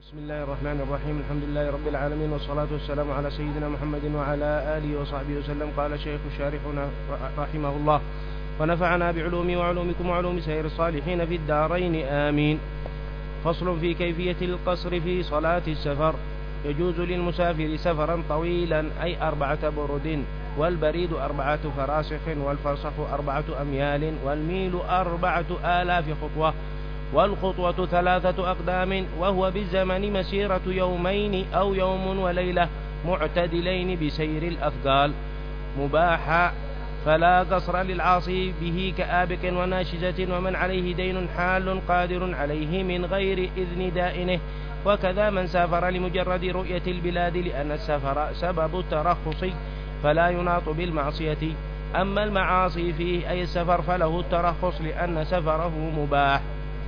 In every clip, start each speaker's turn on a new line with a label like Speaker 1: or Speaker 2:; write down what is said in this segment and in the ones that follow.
Speaker 1: بسم الله الرحمن الرحيم. الحمد لله رب العالمين، والصلاة والسلام على سيدنا محمد وعلى آله وصحبه وسلم. قال شيخ شارحنا رحمه الله: ونفعنا بعلومي وعلومكم وعلوم سائر الصالحين في الدارين آمين. فصل في كيفية القصر في صلاة السفر. يجوز للمسافر سفرا طويلا أي 4 برد، والبريد 4 فراسخ، والفرسخ 4 أميال، والميل 4000 خطوة، والخطوة 3 أقدام، وهو بالزمن مسيرة يومين أو يوم وليلة معتدلين بسير الأثقال. مباحا فلا قصر للعاصي به كآبق وناشزة، ومن عليه دين حال قادر عليه من غير إذن دائنه، وكذا من سافر لمجرد رؤية البلاد، لأن السفر سبب الترخص فلا يناط بالمعصية. أما المعاصي فيه أي السفر فله الترخص لأن سفره مباح.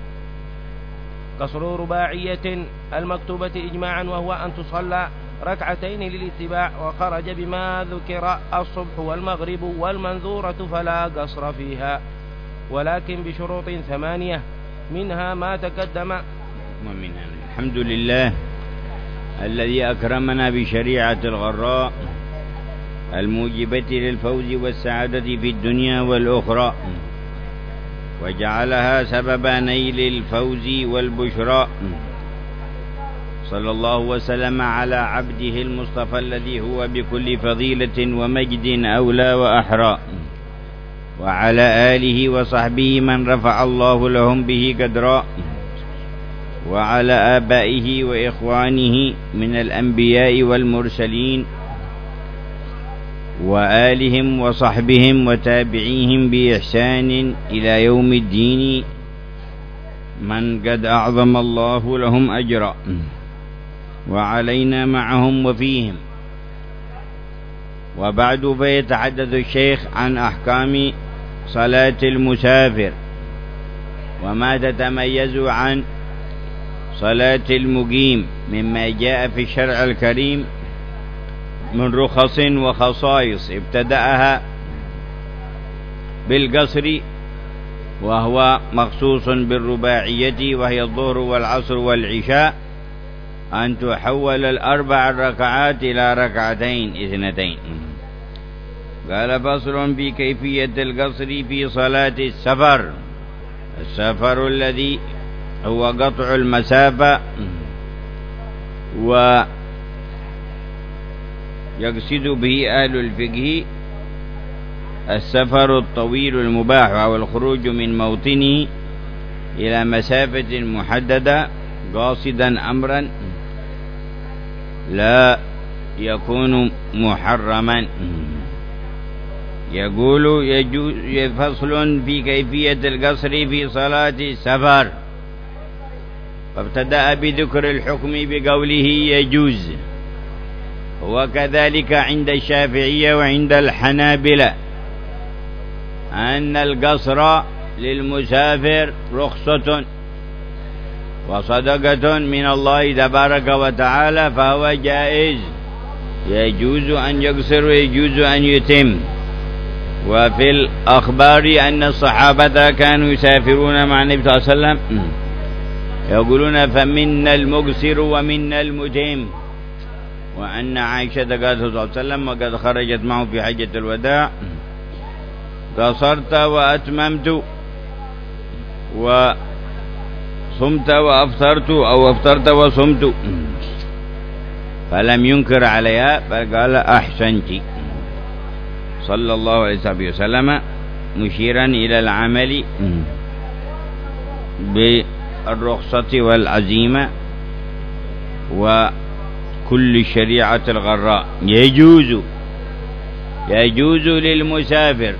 Speaker 1: قصر رباعية المكتوبة إجماعا، وهو أن تصلى 2 للاتباع، وخرج بما ذكر الصبح والمغرب والمنذورة فلا قصر فيها، ولكن بشروط 8 منها ما تقدم.
Speaker 2: ومنها الحمد لله الذي أكرمنا بشريعة الغراء الموجبة للفوز والسعادة في الدنيا والأخرى، وجعلها سبب نيل الفوز والبشرى. صلى الله وسلم على عبده المصطفى الذي هو بكل فضيلة ومجد أولى وأحرى، وعلى آله وصحبه من رفع الله لهم به قدرا، وعلى آبائه وإخوانه من الأنبياء والمرسلين، وآلهم وصحبهم وتابعيهم بإحسان إلى يوم الدين، من قد أعظم الله لهم أجرا، وعلينا معهم وفيهم. وبعد، فيتحدث الشيخ عن أحكام صلاة المسافر، وما تتميز عن صلاة المقيم مما جاء في الشرع الكريم من رخص وخصائص. ابتدأها بالقصر، وهو مخصوص بالرباعية، وهي الظهر والعصر والعشاء، أن تحول 4 ركعات إلى 2 قال: فصل في كيفية القصر في صلاة السفر. السفر الذي هو قطع المسافة، ويقصد به أهل الفقه السفر الطويل المباح، أو الخروج من موطنه إلى مسافة محددة قاصدا أمرا لا يكون محرما. يقول: فصل في كيفية القصر في صلاة السفر. فابتدأ بذكر الحكم بقوله يجوز، وكذلك عند الشافعية وعند الحنابلة أن القصر للمسافر رخصة وصدقة من الله تبارك وتعالى، فهو جائز، يجوز أن يقصر ويجوز أن يتم. وفي الأخبار أن الصحابة كانوا يسافرون مع النبي صلى الله عليه وسلم يقولون: فمنا المقصر ومنا المتم. وأن عائشة قالت صلى الله عليه وسلم وقد خرجت معه في حجة الوداع: قصرت وأتممت، وصمت وأفطرت، أو أفطرت وصمت، فلم ينكر عليها، فقال: أحسنت، صلى الله عليه وسلم، مشيرا إلى العمل بالرخصة والعزيمة وكل شريعة الغراء. يجوز للمسافر.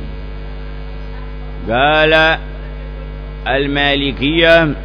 Speaker 2: قال المالكية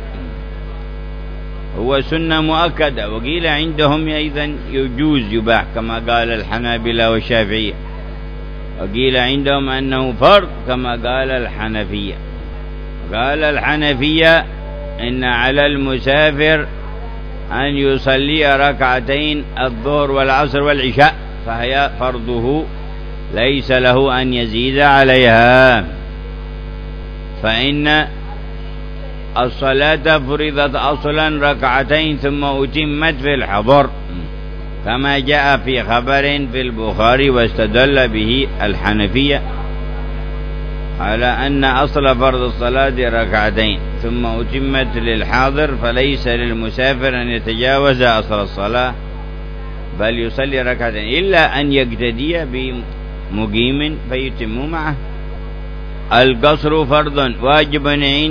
Speaker 2: هو سنة مؤكدة، وقيل عندهم أيضا يجوز يباح كما قال الحنابلة والشافعية، وقيل عندهم أنه فرض كما قال الحنفية. قال الحنفية: إن على المسافر أن يصلي 2 الظهر والعصر والعشاء، فهي فرضه، ليس له أن يزيد عليها. فإن الصلاة فرضت أصلا ركعتين ثم أتمت في الحضر، كما جاء في خبر في البخاري، واستدل به الحنفية على أن أصل فرض الصلاة ركعتين ثم أتمت للحاضر، فليس للمسافر أن يتجاوز أصل الصلاة بل يصلي ركعتين إلا أن يقتدي بمقيم فيتم معه. القصر فرض واجب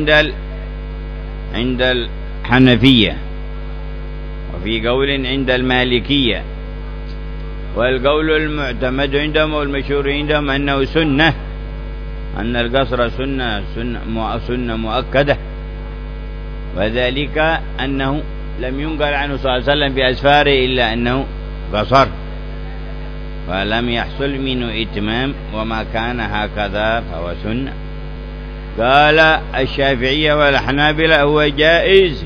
Speaker 2: عند الحنفية، وفي قول عند المالكية، والقول المعتمد عندهم والمشهور عندهم أنه سنة، أن القصر سنة مؤكدة، وذلك أنه لم ينقل عنه صلى الله عليه وسلم في أسفاره إلا أنه قصر، ولم يحصل منه إتمام، وما كان هكذا فهو سنة. قال الشافعية والحنابلة هو جائز،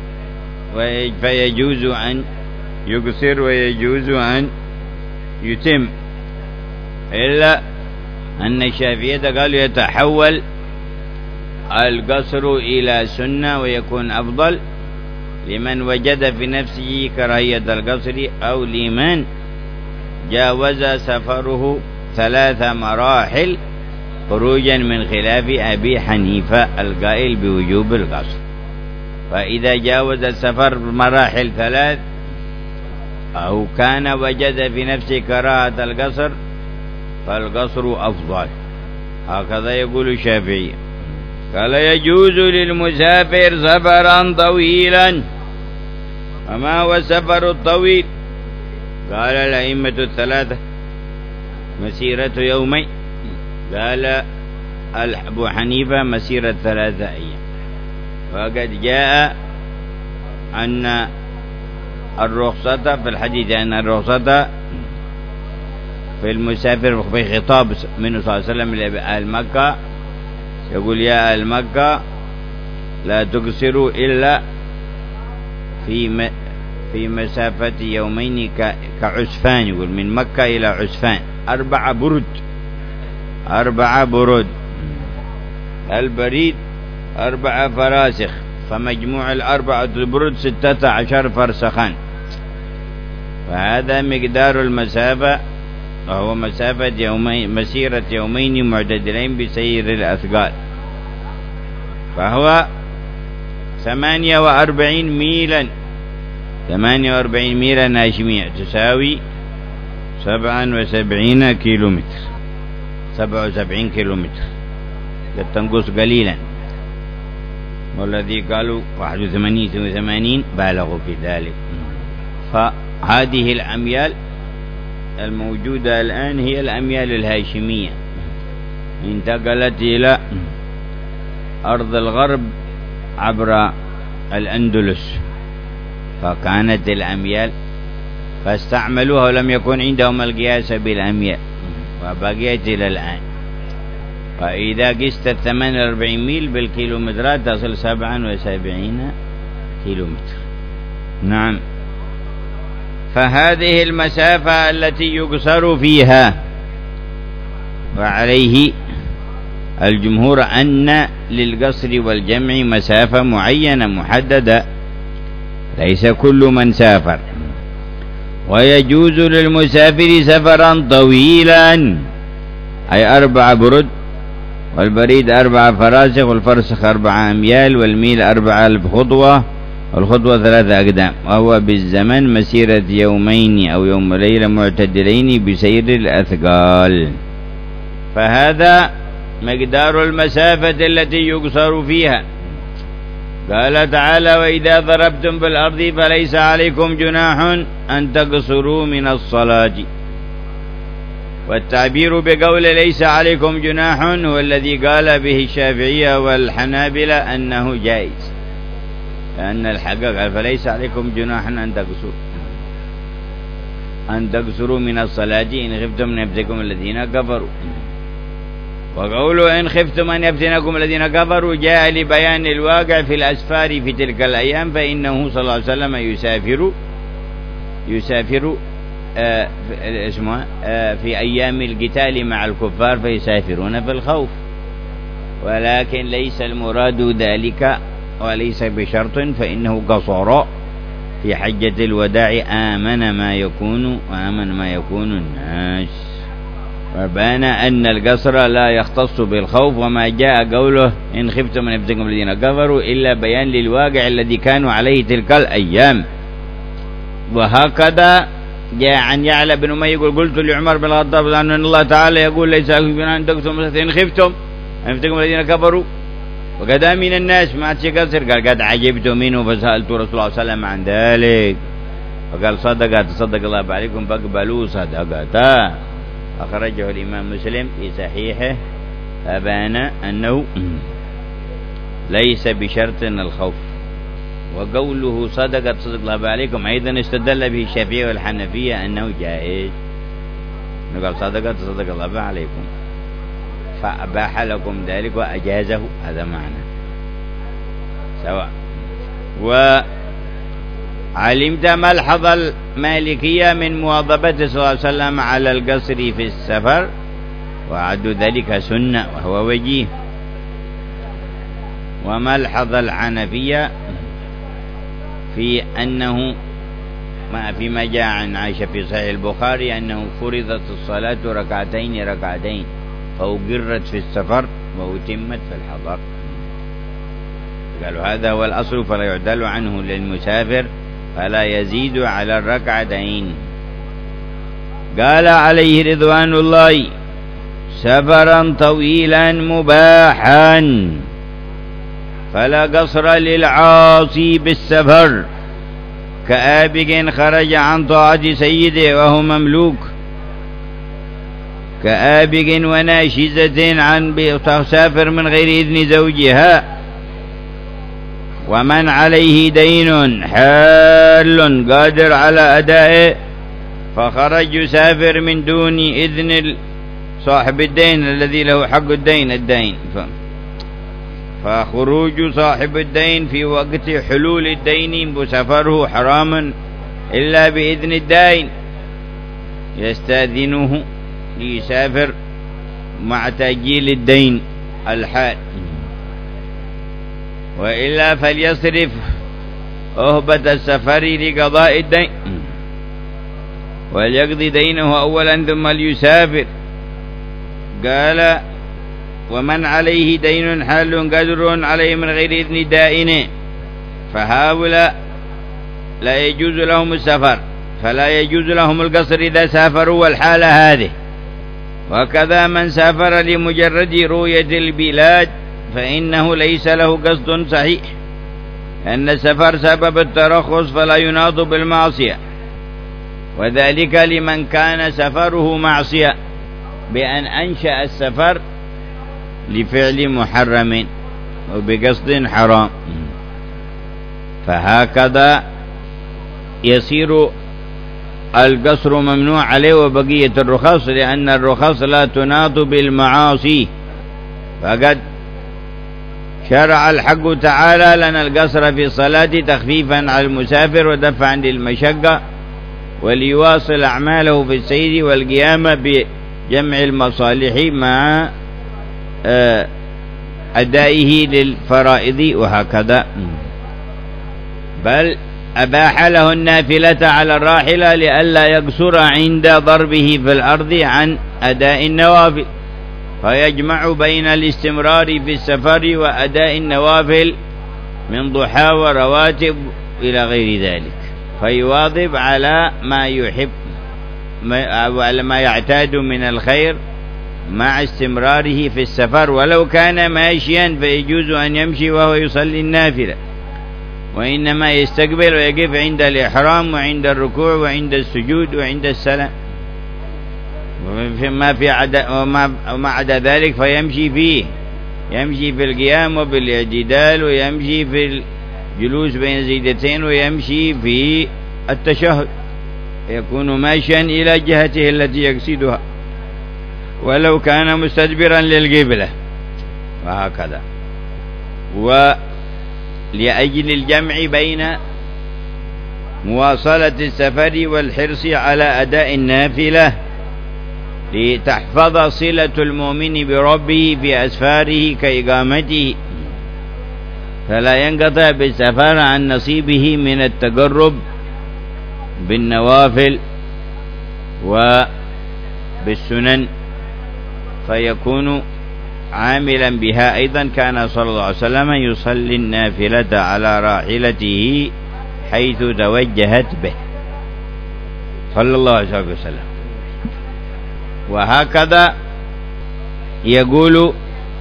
Speaker 2: فيجوز أن يقصر ويجوز أن يتم، إلا أن الشافعية قالوا يتحول القصر إلى سنة ويكون أفضل لمن وجد في نفسه كراهية القصر، أو لمن جاوز سفره 3 مراحل خروجا من خلاف أبي حنيفة القائل بوجوب القصر. فإذا جاوز السفر مراحل 3 أو كان وجد في نفسه كراهة القصر فالقصر أفضل، هكذا يقول الشافعي. قال يجوز للمسافر سفرا طويلا. وما هو السفر الطويل؟ قال الأئمة الثلاثة مسيرة يومين، قال أبو حنيفة مسيرة 3 أيام. وقد جاء أن الرخصة في الحديث، أن الرخصة في المسافر في خطاب منه صلى الله عليه وسلم لأهل مكة، يقول يا أهل مكة لا تقصروا إلا في مسافة يومين كعسفان، يقول من مكة إلى عسفان 4 برود، البريد 4 فراسخ، فمجموع 4 برود 16 فرسخان، فهذا مقدار المسافة، وهو مسيرة يومين معتدلين بسير الأثقال، فهو 48 ميلا، 48 ميلا ناشمية تساوي 77 كيلومتر، 77 كيلومتر، قد تنقص قليلا، والذي قالوا 81 بالغوا في ذلك. فهذه الأميال الموجودة الآن هي الأميال الهاشمية، انتقلت إلى أرض الغرب عبر الأندلس، فكانت الأميال فاستعملوها ولم يكن عندهم القياس بالأميال، وبقيت إلى الآن. فإذا قست 48 ميل بالكيلومترات تصل 77 كيلومتر. نعم. فهذه المسافة التي يقصر فيها، وعليه الجمهور أن للقصر والجمع مسافة معينة محددة، ليس كل من سافر. ويجوز للمسافر سفرا طويلا، أي 4 برد، والبريد 4 فراسخ، والفرسخ 4 أميال، والميل 4000 خطوة، والخطوة 3 أقدام، وهو بالزمن مسيرة يومين أو يوم ليلة معتدلين بسير الأثقال. فهذا مقدار المسافة التي يقصر فيها. قال تعالى وإذا ضربتم في الأرض فليس عليكم جناح أن تقصروا من الصلاة. والتعبير بقول ليس عليكم جناح هو الذي قال به الشافعية والحنابلة أنه جائز، لأن الحق قال فليس عليكم جناح أن تقصروا من الصلاة إن خفتم أن يفتنكم الذين كفروا. وقولوا إن خفتم أن يفتنكم الذين كفروا جاء لبيان الواقع في الأسفار في تلك الأيام، فإنه صلى الله عليه وسلم يسافر في أيام القتال مع الكفار، فيسافرون في الخوف، ولكن ليس المراد ذلك وليس بشرط فإنه قصر في حجة الوداع آمن ما يكون الناس. وبان أن القصر لا يختص بالخوف، وما جاء قوله إن خفتم من يفتنكم الذين كفروا إلا بيان للواقع الذي كانوا عليه تلك الأيام. وهكذا جاء عن يعلى بن أمية يقول قلت لعمر بن الخطاب أن الله تعالى يقول ليس لكم جناح أن تقتلوا إن خفتم أن يفتنكم الذين كفروا وقد من الناس ما تشكسر. قال قد عجبت منه فسألت رسول الله صلى الله عليه وسلم عن ذلك فقال صدق الله عليكم فاقبلوا صدقته. أخرجه الإمام مسلم في صحيحه. فبان أنه ليس بشرط الخوف. وقوله صدق الله عليكم أيضا استدل به الشافعي والحنفية أنه جائز. قال صدق الله عليكم فأباح لكم ذلك وأجازه، هذا معنى سواء. وعلمت ملحظ المالكية من مواظبة صلى الله عليه وسلم على القصر في السفر وعدوا ذلك سنة وهو وجيه. وملحظ الحنفية في أنه فيما جاء عن عائشة في صحيح البخاري أنه فرضت الصلاة ركعتين فأقرت في السفر وأتمت في الحضر. قالوا هذا هو الأصل فلا يعدل عنه للمسافر فلا يزيد على الركعتين. قال عليه رضوان الله سفرا طويلا مباحا فلا قصر للعاصي بالسفر كآبق خرج عن طاعة سيده وهو مملوك، كآبق وناشزة عن تسافر من غير إذن زوجها، ومن عليه دين حال قادر على أدائه فخرج يسافر من دون إذن صاحب الدين الذي له حق الدين فخروج صاحب الدين في وقت حلول الدين وسفره حرام إلا بإذن الدين يستأذنه ليسافر مع تأجيل الدين الحال، وإلا فليصرف أهبة السفر لقضاء الدين وليقضي دينه أولا ثم ليسافر. قال ومن عليه دين حال قدر عليه من غير إذن دائن فهؤلاء لا يجوز لهم السفر فلا يجوز لهم القصر إذا سافروا والحالة هذه. وكذا من سافر لمجرد رؤية البلاد فإنه ليس له قصد صحيح، أن السفر سبب الترخص فلا يناط بالمعصية، وذلك لمن كان سفره معصية بأن أنشأ السفر لفعل محرم وبقصد حرام، فهكذا يصير القصر ممنوع عليه وبقية الرخص، لأن الرخص لا تناط بالمعاصي. فقد شرع الحق تعالى لنا القصر في الصلاة تخفيفا على المسافر ودفعا للمشقة وليواصل أعماله في السير والقيام بجمع المصالح مع أدائه للفرائض وهكذا. بل أباح له النافلة على الراحلة لئلا يقصر عند ضربه في الأرض عن أداء النوافل، فيجمع بين الاستمرار في السفر وأداء النوافل من ضحى ورواتب إلى غير ذلك، فيواظب على ما يحب وعلى ما يعتاد من الخير مع استمراره في السفر. ولو كان ماشيا فيجوز أن يمشي وهو يصلي النافلة، وإنما يستقبل ويقف عند الإحرام وعند الركوع وعند السجود وعند السلام، وما عدا ذلك فيمشي فيه، يمشي في القيام وبالاعتدال، ويمشي في الجلوس بين زيدتين، ويمشي في التشهد، يكون ماشيا إلى جهته التي يقصدها ولو كان مستدبرا للقبلة وهكذا. ولأجل الجمع بين مواصلة السفر والحرص على أداء النافلة لتحفظ صلة المؤمن بربه في أسفاره كإقامته، فلا ينقطع بالسفر عن نصيبه من التقرب بالنوافل وبالسنن، فيكون عاملا بها. أيضا كان صلى الله عليه وسلم يصلي النافلة على راحلته حيث توجهت به صلى الله عليه وسلم. وهكذا يقول: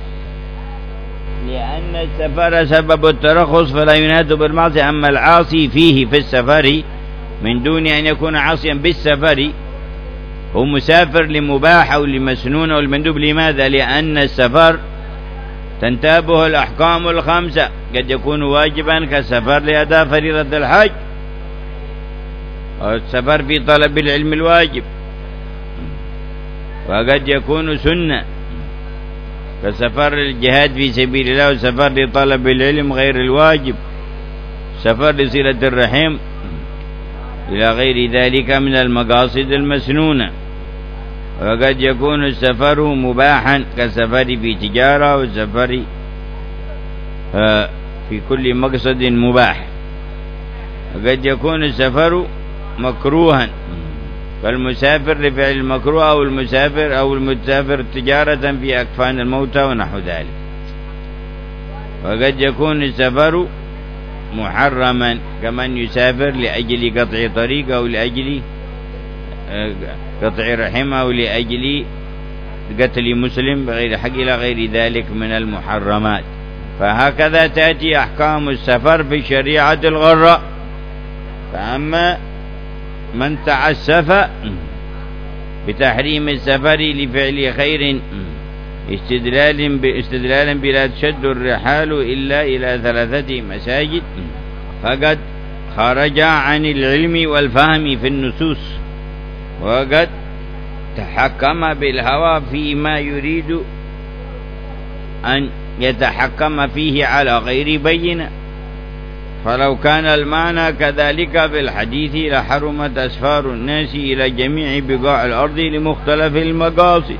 Speaker 2: لأن السفر سبب الترخص فلا يناد بالمعصية. أما العاصي فيه في السفر من دون أن يكون عاصيا بالسفر هو مسافر لمباح أو لمسنون أو المندوب. لماذا؟ لأن السفر تنتابه الأحكام الخمسة، قد يكون واجبا كالسفر لأداء فريضة الحج، أو السفر في طلب العلم الواجب، وقد يكون سنة كسفر الجهاد في سبيل الله، والسفر لطلب العلم غير الواجب، سفر لصلة الرحم، إلى غير ذلك من المقاصد المسنونة. وقد يكون السفر مباحا كالسفر في تجارة، والسفر في كل مقصد مباح. وقد يكون السفر مكروها فالمسافر لفعل المكروه، أو المسافر تجارة في أكفان الموتى ونحو ذلك. وقد يكون السفر محرما كمن يسافر لأجل قطع طريق، أو لأجل قطع رحم، أو لأجل قتل مسلم بغير حق، إلى غير ذلك من المحرمات. فهكذا تأتي أحكام السفر في الشريعة الغراء. فأما من تعسف بتحريم السفر لفعل خير استدلالا بلا تشد الرحال إلا إلى 3 مساجد فقد خرج عن العلم والفهم في النصوص، وقد تحكم بالهوى فيما يريد أن يتحكم فيه على غير بينة. فلو كان المعنى كذلك في الحديث لحرمت أسفار الناس إلى جميع بقاع الأرض لمختلف المقاصد،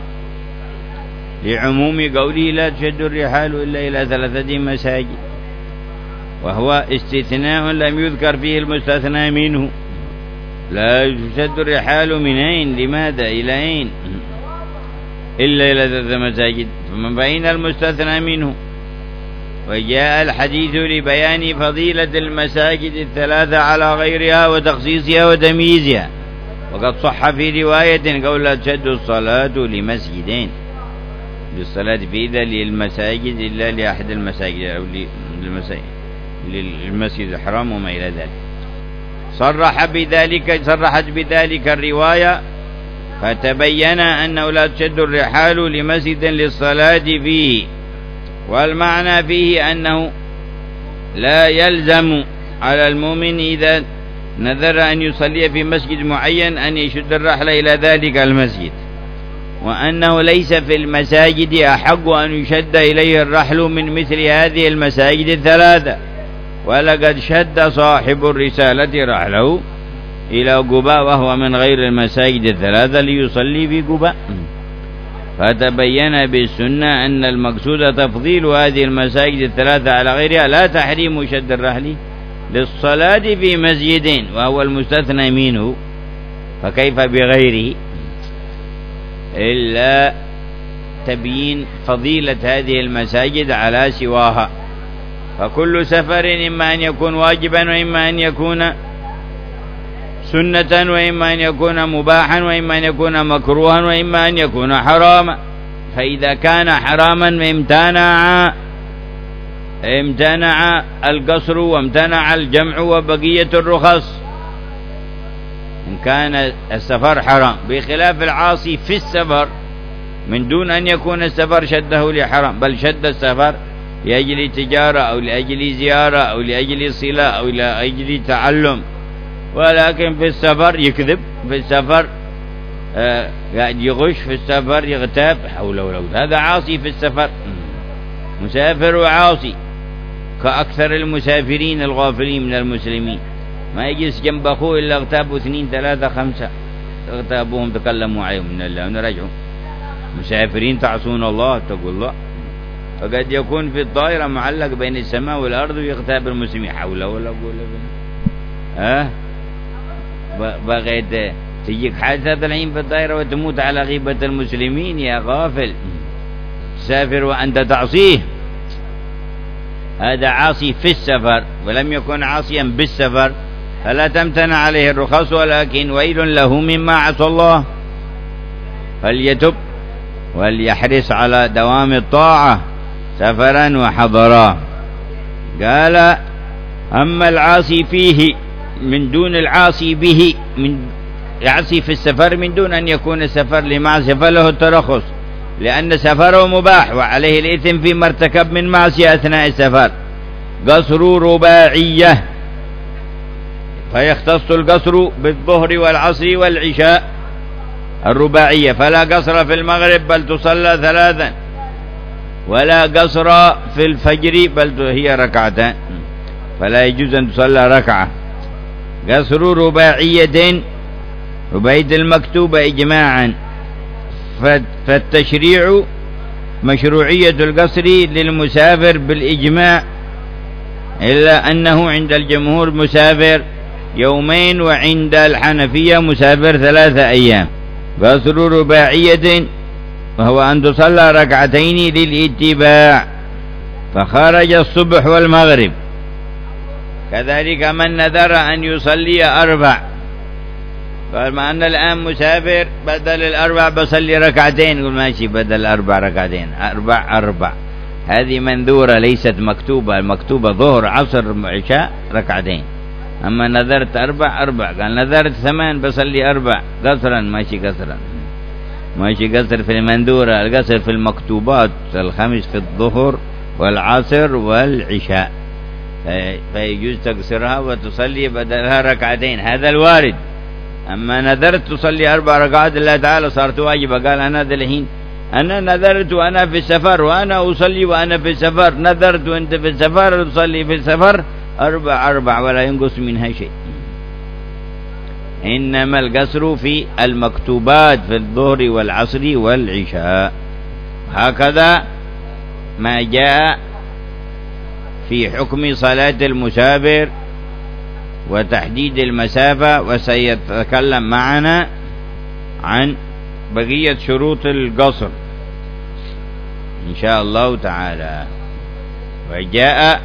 Speaker 2: لعموم قوله لا تشد الرحال إلا إلى 3 مساجد، وهو استثناء لم يذكر فيه المستثنى منه. لا تشد الرحال من أين؟ لماذا؟ إلى أين؟ إلا إلى 3 مساجد، فمن بين المستثنى منه. وجاء الحديث لبيان فضيلة المساجد 3 على غيرها وتخصيصها وتمييزها. وقد صح في رواية قول لا تشد الصلاة لمسجدين، للصلاة في إذا للمساجد إلا لأحد المساجد، أو للمسجد الحرام وما إلى ذلك. صرحت بذلك الرواية، فتبين أنه لا تشد الرحال لمسجد للصلاة فيه. والمعنى فيه أنه لا يلزم على المؤمن إذا نذر أن يصلي في مسجد معين أن يشد الرحل إلى ذلك المسجد، وأنه ليس في المساجد أحق أن يشد إليه الرحل من مثل هذه المساجد 3. ولقد شد صاحب الرسالة رحله إلى قباء وهو من غير المساجد 3 ليصلي في قباء. فتبين بالسنة أن المقصود تفضيل هذه المساجد 3 على غيرها، لا تحريم شد الرحل للصلاة في مسجدين وهو المستثنى منه، فكيف بغيره؟ إلا تبيين فضيلة هذه المساجد على سواها. فكل سفر إما أن يكون واجبا، وإما أن يكون سنة، وإما أن يكون مباحا، وإما أن يكون مكروها، وإما أن يكون حراما. فإذا كان حراما امتنع القصر وامتنع الجمع وبقية الرخص إن كان السفر حرام، بخلاف العاصي في السفر من دون أن يكون السفر شده لحرام، بل شد السفر لأجل تجارة أو لأجل زيارة أو لأجل صلة أو لأجل تعلم، ولكن في السفر يكذب، في السفر قاعد يغش، في السفر يغتاب، حول ولا قوة. هذا عاصي في السفر، مسافر وعاصي كأكثر المسافرين الغافلين من المسلمين. ما يجلس جنب أخوه إلا اغتابوا 2 3 5 اغتابوهم تكلموا عليهم من الله ونرجعوا. مسافرين تعصون الله، اتقوا الله. فقد يكون في الطائرة معلق بين السماء والأرض ويغتاب المسلمين، حول ولا قوة إلا بالله. بغيت تجيك حادثة الحين في الطائرة وتموت على غيبة المسلمين يا غافل، تسافر وأنت تعصيه. هذا عاصي في السفر ولم يكن عاصيا بالسفر، فلا تمتنع عليه الرخص، ولكن ويل له مما عصى الله. فليتب وليحرص على دوام الطاعة سفرا وحضرا. قال أما العاصي فيه من دون العاصي به، من يعصي في السفر من دون أن يكون السفر لمعصية فله الترخص، لأن سفره مباح وعليه الإثم فيما ارتكب من معصية أثناء السفر. قصر رباعية، فيختص القصر بالظهر والعصر والعشاء الرباعية، فلا قصر في المغرب بل تصلى 3، ولا قصر في الفجر بل هي ركعتان، فلا يجوز أن تصلى ركعة. قصر رباعية المكتوبة إجماعا، فالتشريع مشروعية القصر للمسافر بالإجماع، إلا أنه عند الجمهور مسافر 2 وعند الحنفية مسافر 3 أيام. قصر رباعية وهو أن تصلى 2 للاتباع، فخرج الصبح والمغرب. كذلك من نذر أن يصلي 4، قال ما أن الآن مسافر بدل 4 بصلي 2، يقول ماشي بدل 4 2، 4. هذه منذورة ليست مكتوبة، المكتوبة ظهر عصر عشاء 2. أما نذرت 4 قال نذرت 8 بصلي 4 قصرا، ماشي قصر في المنذورة. القصر في المكتوبات 5 في الظهر والعصر والعشاء، فيجوز تقصرها وتصلي بدلها 2، هذا الوارد. أما نذرت تصلي 4 ركعات الله تعالى صارت واجبة، قال أنا ذا الحين أنا نذرت وأنا في السفر وأنا أصلي وأنا في السفر، نذرت وأنت في السفر تصلي في السفر 4 ولا ينقص منها شيء. إنما القصر في المكتوبات في الظهر والعصر والعشاء. هكذا ما جاء في حكم صلاة المسافر وتحديد المسافة، وسيتكلم معنا عن بقية شروط القصر إن شاء الله تعالى. وجاء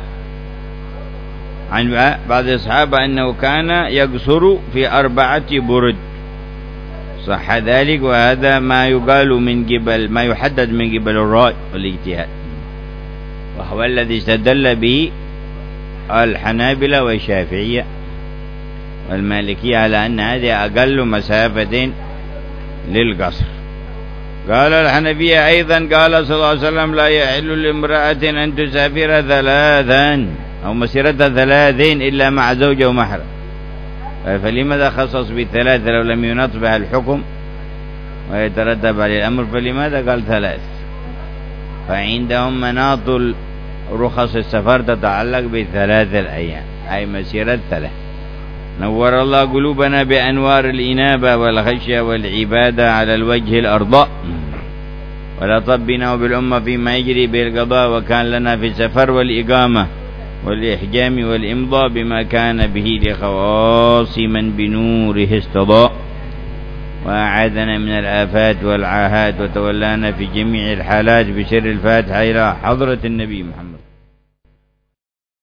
Speaker 2: عن بعض الصحابة أنه كان يقصر في 4 برد، صح ذلك، وهذا ما يقال من قبل ما يحدد من قبل الرأي والاجتهاد، وهو الذي استدل به الحنابلة والشافعية والمالكية على أن هذه أقل مسافة للقصر. قال الحنفية أيضا قال صلى الله عليه وسلم لا يحل لامرأة أن تسافر 3 أو مسيرة 3 إلا مع زوجة ومحرم، فلماذا خصص ب3 لو لم ينط بها الحكم ويترتب عليه الأمر؟ فلماذا قال 3؟ فعندهم مناط رخص السفر تتعلق ب3 الأيام، أي مسيرة 3. نور الله قلوبنا بأنوار الإنابة والخشية والعبادة على الوجه الأرضاء، ولطبنا وبالأمة فيما يجري به القضاء، وكان لنا في السفر والإقامة والإحجام والإمضاء بما كان به لخواص من بنوره استضاء، وأعاذنا من الآفات والعاهات، وتولانا في جميع الحالات بسر الفاتحة إلى حضرة النبي محمد.